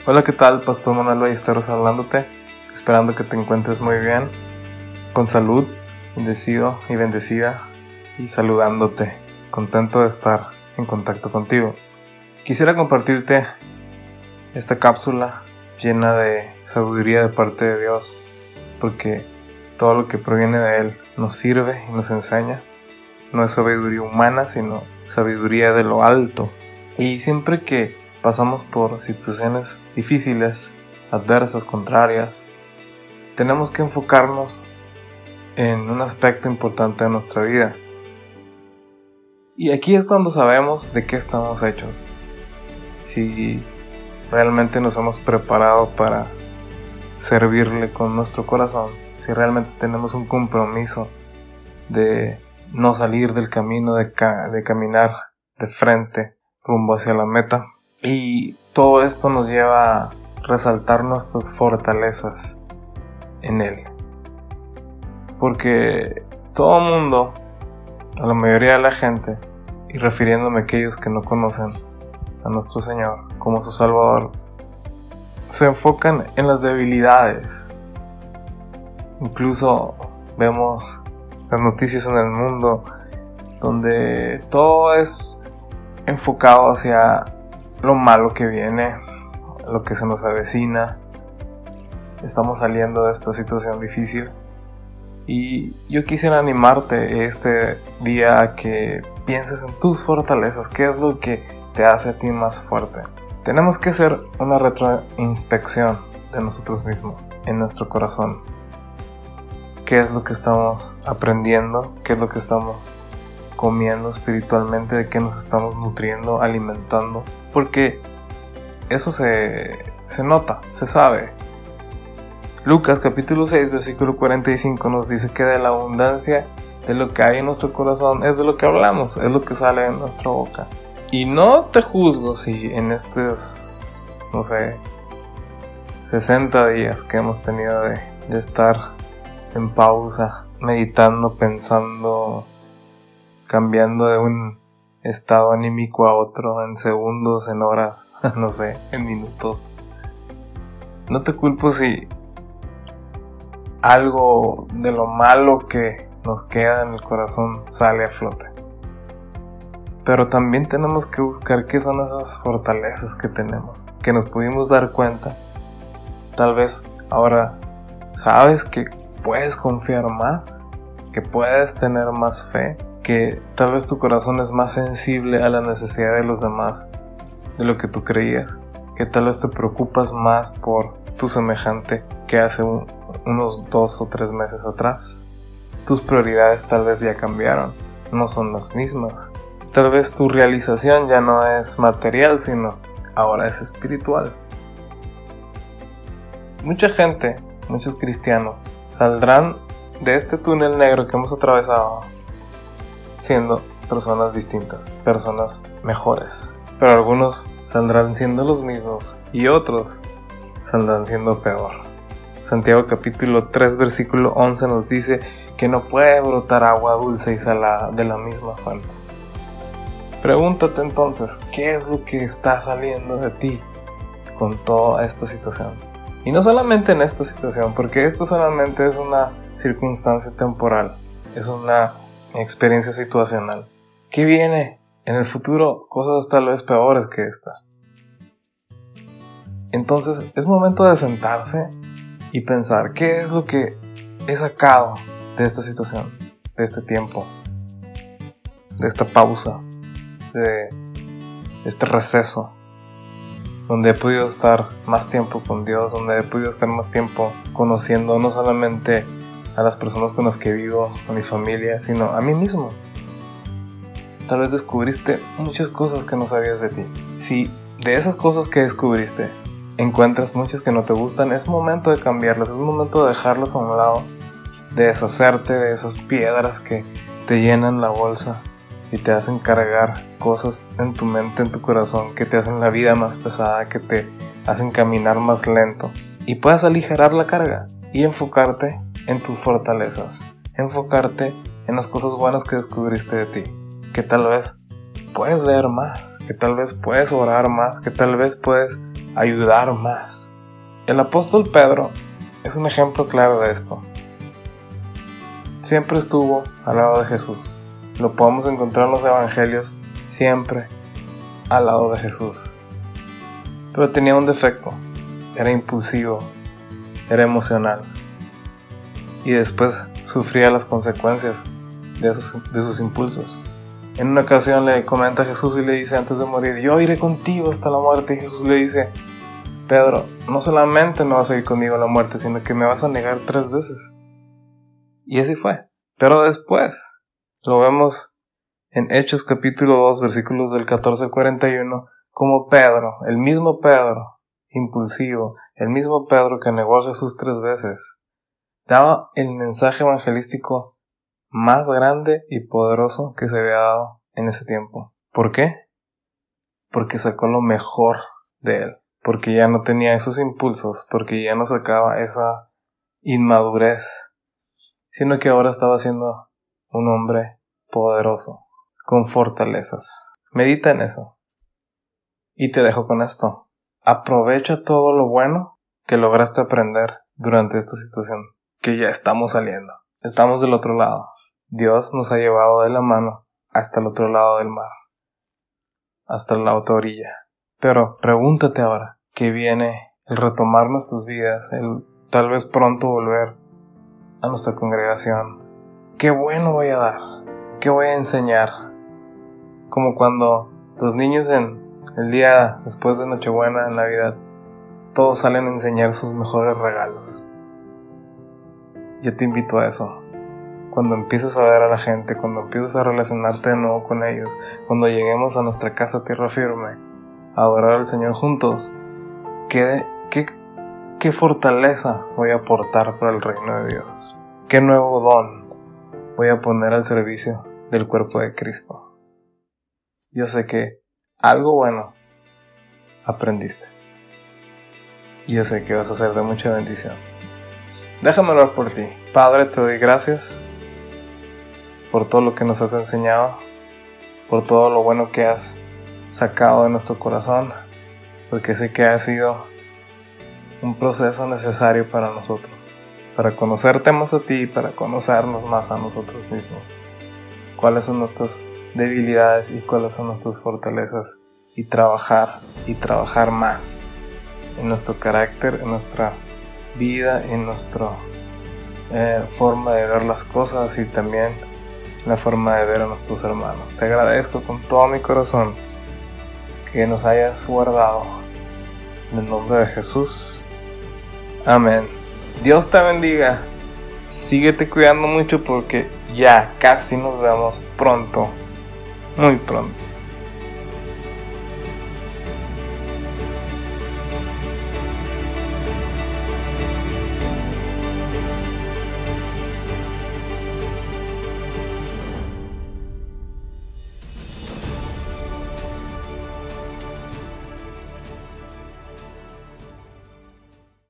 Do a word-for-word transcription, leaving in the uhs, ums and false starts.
Hola, ¿qué tal? Pastor Manuel Ballesteros hablándote, esperando que te encuentres muy bien, con salud, bendecido y bendecida, y saludándote, contento de estar en contacto contigo. Quisiera compartirte esta cápsula llena de sabiduría de parte de Dios, porque todo lo que proviene de Él nos sirve y nos enseña. No es sabiduría humana, sino sabiduría de lo alto. Y siempre que pasamos por situaciones difíciles, adversas, contrarias, tenemos que enfocarnos en un aspecto importante de nuestra vida. Y aquí es cuando sabemos de qué estamos hechos. Si realmente nos hemos preparado para servirle con nuestro corazón, si realmente tenemos un compromiso de no salir del camino, de, ca- de caminar de frente rumbo hacia la meta. Y todo esto nos lleva a resaltar nuestras fortalezas en Él. Porque todo el mundo, a la mayoría de la gente, y refiriéndome a aquellos que no conocen a nuestro Señor como su Salvador, se enfocan en las debilidades. Incluso vemos las noticias en el mundo donde todo es enfocado hacia lo malo que viene, lo que se nos avecina. Estamos saliendo de esta situación difícil y yo quisiera animarte este día a que pienses en tus fortalezas. ¿Qué es lo que te hace a ti más fuerte? Tenemos que hacer una retroinspección de nosotros mismos, en nuestro corazón. ¿Qué es lo que estamos aprendiendo? ¿Qué es lo que estamos comiendo espiritualmente? ¿De qué nos estamos nutriendo, alimentando? Porque eso se, se nota, se sabe. Lucas capítulo seis versículo cuarenta y cinco nos dice que de la abundancia de lo que hay en nuestro corazón es de lo que hablamos, es lo que sale de nuestra boca. Y no te juzgo si en estos, no sé, sesenta días que hemos tenido de, de estar en pausa, meditando, pensando, cambiando de un estado anímico a otro en segundos, en horas, no sé, en minutos. No te culpo si algo de lo malo que nos queda en el corazón sale a flote. Pero también tenemos que buscar qué son esas fortalezas que tenemos, que nos pudimos dar cuenta. Tal vez ahora sabes que puedes confiar más, que puedes tener más fe, que tal vez tu corazón es más sensible a la necesidad de los demás de lo que tú creías, que tal vez te preocupas más por tu semejante que hace un, unos dos o tres meses atrás. Tus prioridades tal vez ya cambiaron, no son las mismas. Tal vez tu realización ya no es material, sino ahora es espiritual. Mucha gente, muchos cristianos, saldrán de este túnel negro que hemos atravesado siendo personas distintas, personas mejores. Pero algunos saldrán siendo los mismos y otros saldrán siendo peor. Santiago capítulo tres versículo once nos dice que no puede brotar agua dulce y salada de la misma fuente. Pregúntate entonces, ¿qué es lo que está saliendo de ti con toda esta situación? Y no solamente en esta situación, porque esto solamente es una circunstancia temporal, es una experiencia situacional. ¿Qué viene en el futuro? Cosas tal vez peores que esta. Entonces es momento de sentarse y pensar qué es lo que he sacado de esta situación, de este tiempo, de esta pausa, de este receso, donde he podido estar más tiempo con Dios, donde he podido estar más tiempo conociendo no solamente a las personas con las que vivo, a mi familia, sino a mí mismo. Tal vez descubriste muchas cosas que no sabías de ti. Si de esas cosas que descubriste encuentras muchas que no te gustan, es momento de cambiarlas, es momento de dejarlas a un lado, de deshacerte de esas piedras que te llenan la bolsa y te hacen cargar cosas en tu mente, en tu corazón, que te hacen la vida más pesada, que te hacen caminar más lento, y puedas aligerar la carga y enfocarte en tus fortalezas, enfocarte en las cosas buenas que descubriste de ti, que tal vez puedes leer más, que tal vez puedes orar más, que tal vez puedes ayudar más. El apóstol Pedro es un ejemplo claro de esto. Siempre estuvo al lado de Jesús. Lo podemos encontrar en los evangelios, siempre al lado de Jesús. Pero tenía un defecto. Era impulsivo, era emocional. Y después sufría las consecuencias de sus, de sus impulsos. En una ocasión le comenta a Jesús y le dice antes de morir: yo iré contigo hasta la muerte. Y Jesús le dice: Pedro, no solamente no vas a ir conmigo a la muerte, sino que me vas a negar tres veces. Y así fue. Pero después, lo vemos en Hechos capítulo dos, versículos del catorce al cuarenta y uno, como Pedro, el mismo Pedro, impulsivo, el mismo Pedro que negó a Jesús tres veces, daba el mensaje evangelístico más grande y poderoso que se había dado en ese tiempo. ¿Por qué? Porque sacó lo mejor de él, porque ya no tenía esos impulsos, porque ya no sacaba esa inmadurez, sino que ahora estaba siendo un hombre poderoso, con fortalezas. Medita en eso. Y te dejo con esto. Aprovecha todo lo bueno que lograste aprender durante esta situación, que ya estamos saliendo. Estamos del otro lado. Dios nos ha llevado de la mano hasta el otro lado del mar, hasta la otra orilla. Pero pregúntate ahora, ¿qué viene? El retomar nuestras vidas, el tal vez pronto volver a nuestra congregación. ¿Qué bueno voy a dar? ¿Qué voy a enseñar? Como cuando los niños en el día después de Nochebuena, en Navidad, todos salen a enseñar sus mejores regalos. Yo te invito a eso. Cuando empieces a ver a la gente, cuando empieces a relacionarte de nuevo con ellos, cuando lleguemos a nuestra casa tierra firme, a adorar al Señor juntos, ¿qué, qué, qué fortaleza voy a aportar para el reino de Dios? ¿Qué nuevo don voy a poner al servicio del cuerpo de Cristo? Yo sé que algo bueno aprendiste. Y yo sé que vas a ser de mucha bendición. Déjame orar por ti. Padre, te doy gracias por todo lo que nos has enseñado, por todo lo bueno que has sacado de nuestro corazón, porque sé que ha sido un proceso necesario para nosotros, para conocerte más a ti y para conocernos más a nosotros mismos. Cuáles son nuestras debilidades y cuáles son nuestras fortalezas, y trabajar y trabajar más en nuestro carácter, en nuestra vida, en nuestra eh, forma de ver las cosas y también la forma de ver a nuestros hermanos. Te agradezco con todo mi corazón que nos hayas guardado. En el nombre de Jesús. Amén. Dios te bendiga. Síguete cuidando mucho porque ya casi nos vemos pronto. Muy pronto.